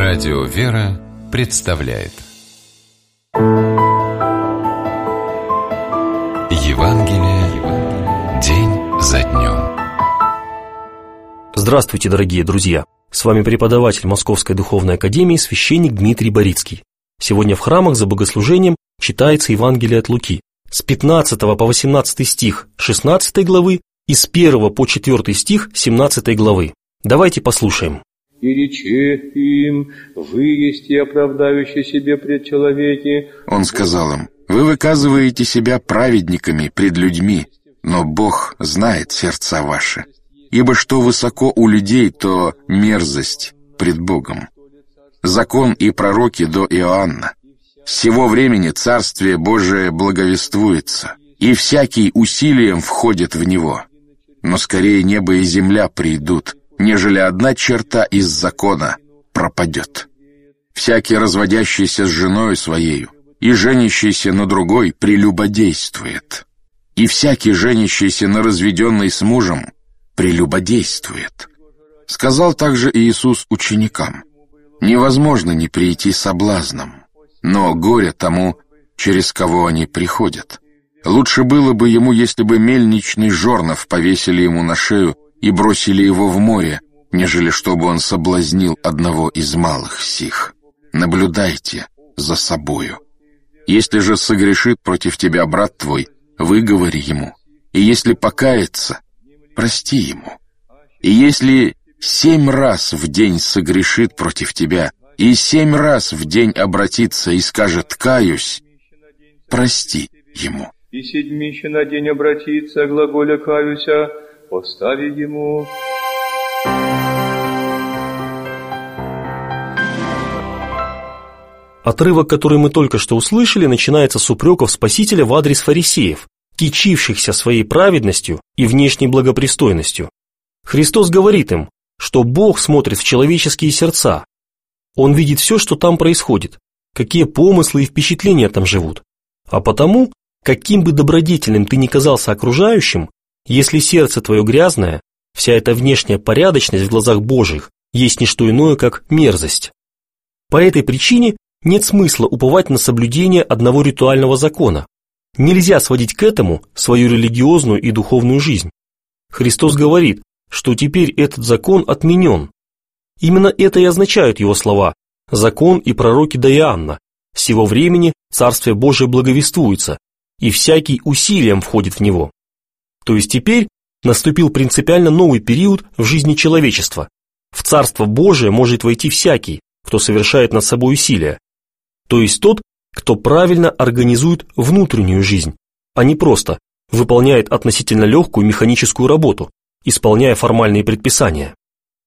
Радио «Вера» представляет Евангелие день за днем. Здравствуйте, дорогие друзья! С вами преподаватель Московской Духовной Академии священник Дмитрий Борицкий. Сегодня в храмах за богослужением читается Евангелие от Луки с 15 по 18 стих 16 главы и с 1 по 4 стих 17 главы. Давайте послушаем. «И рече им, вы есть и оправдающие себе пред человеки». Он сказал им: «Вы выказываете себя праведниками пред людьми, но Бог знает сердца ваши. Ибо что высоко у людей, то мерзость пред Богом. Закон и пророки до Иоанна. С сего времени Царствие Божие благовествуется, и всякий усилием входит в него. Но скорее небо и земля придут, нежели одна черта из закона пропадет. Всякий, разводящийся с женою своею и женящийся на другой, прелюбодействует. И всякий, женящийся на разведенной с мужем, прелюбодействует». Сказал также Иисус ученикам: «Невозможно не прийти соблазном, но горе тому, через кого они приходят. Лучше было бы ему, если бы мельничный жорнов повесили ему на шею и бросили его в море, нежели чтобы он соблазнил одного из малых сих. Наблюдайте за собою. Если же согрешит против тебя брат твой, выговори ему, и если покается, прости ему. И если 7 раз в день согрешит против тебя, и 7 раз в день обратится и скажет: каюсь, прости ему. И 7 на день обратится, глаголя каюся, постави ему». Отрывок, который мы только что услышали, начинается с упреков Спасителя в адрес фарисеев, кичившихся своей праведностью и внешней благопристойностью. Христос говорит им, что Бог смотрит в человеческие сердца. Он видит все, что там происходит, какие помыслы и впечатления там живут. А потому, каким бы добродетельным ты ни казался окружающим, если сердце твое грязное, вся эта внешняя порядочность в глазах Божьих есть не что иное, как мерзость. По этой причине нет смысла уповать на соблюдение одного ритуального закона. Нельзя сводить к этому свою религиозную и духовную жизнь. Христос говорит, что теперь этот закон отменен. Именно это и означают его слова: «Закон и пророки до Иоанна. С сего времени Царствие Божие благовествуется, и всякий усилием входит в него». То есть теперь наступил принципиально новый период в жизни человечества. В Царство Божие может войти всякий, кто совершает над собой усилия. То есть тот, кто правильно организует внутреннюю жизнь, а не просто выполняет относительно легкую механическую работу, исполняя формальные предписания.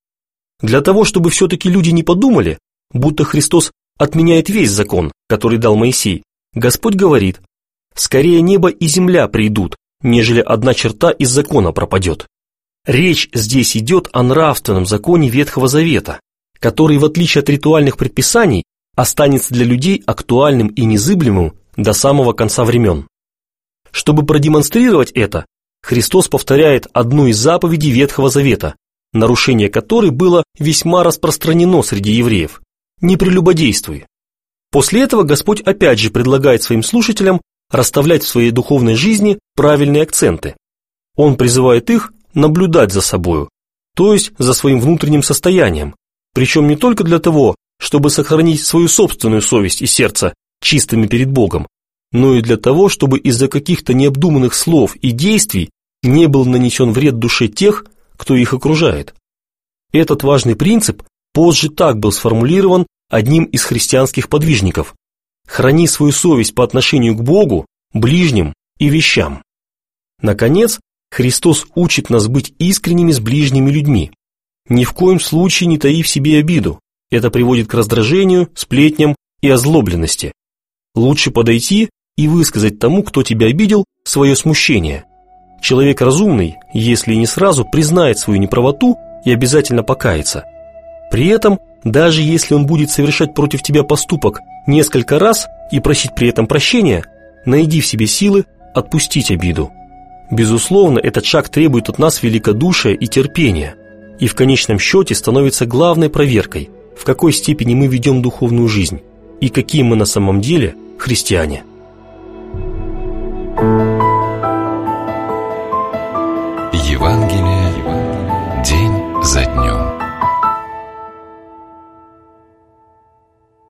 Для того, чтобы все-таки люди не подумали, будто Христос отменяет весь закон, который дал Моисей, Господь говорит: «Скорее небо и земля придут, нежели одна черта из закона пропадет». Речь здесь идет о нравственном законе Ветхого Завета, который, в отличие от ритуальных предписаний, останется для людей актуальным и незыблемым до самого конца времен. Чтобы продемонстрировать это, Христос повторяет одну из заповедей Ветхого Завета, нарушение которой было весьма распространено среди евреев: «Не прелюбодействуй». После этого Господь опять же предлагает своим слушателям расставлять в своей духовной жизни правильные акценты. Он призывает их наблюдать за собою, то есть за своим внутренним состоянием, причем не только для того, чтобы сохранить свою собственную совесть и сердце чистыми перед Богом, но и для того, чтобы из-за каких-то необдуманных слов и действий не был нанесен вред душе тех, кто их окружает. Этот важный принцип позже так был сформулирован одним из христианских подвижников: «Храни свою совесть по отношению к Богу, ближним и вещам». Наконец, Христос учит нас быть искренними с ближними людьми, ни в коем случае не таив в себе обиду. Это приводит к раздражению, сплетням и озлобленности. Лучше подойти и высказать тому, кто тебя обидел, свое смущение. Человек разумный, если и не сразу, признает свою неправоту и обязательно покается. При этом, даже если он будет совершать против тебя поступок несколько раз и просить при этом прощения, найди в себе силы отпустить обиду. Безусловно, этот шаг требует от нас великодушия и терпения, и в конечном счете становится главной проверкой, в какой степени мы ведем духовную жизнь и какие мы на самом деле христиане.